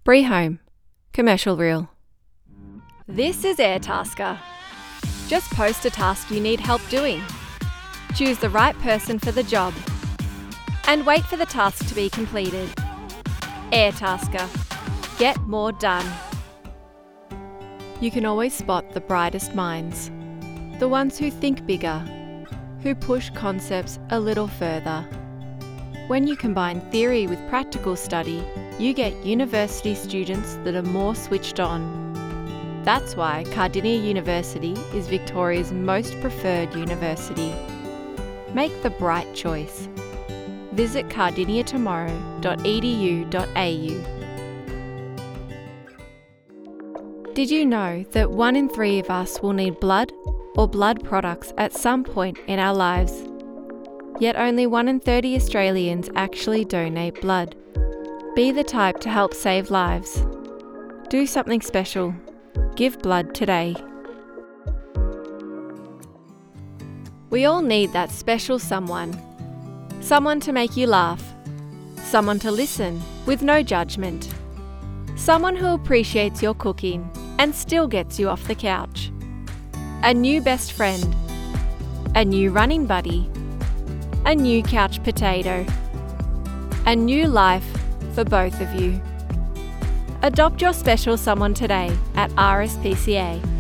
Bree Home, commercial reel. This is Airtasker. Just post a task you need help doing. Choose the right person for the job. And wait for the task to be completed. Airtasker. Get more done. You can always spot the brightest minds, the ones who think bigger, who push concepts a little further. When you combine theory with practical study, you get university students that are more switched on. That's why Cardinia University is Victoria's most preferred university. Make the bright choice. Visit cardiniatomorrow.edu.au. Did you know that 1 in 3 of us will need blood or blood products at some point in our lives? Yet only 1 in 30 Australians actually donate blood. Be the type to help save lives. Do something special. Give blood today. We all need that special someone. Someone to make you laugh. Someone to listen with no judgment. Someone who appreciates your cooking and still gets you off the couch. A new best friend. A new running buddy. A new couch potato. A new life for both of you. Adopt your special someone today at RSPCA.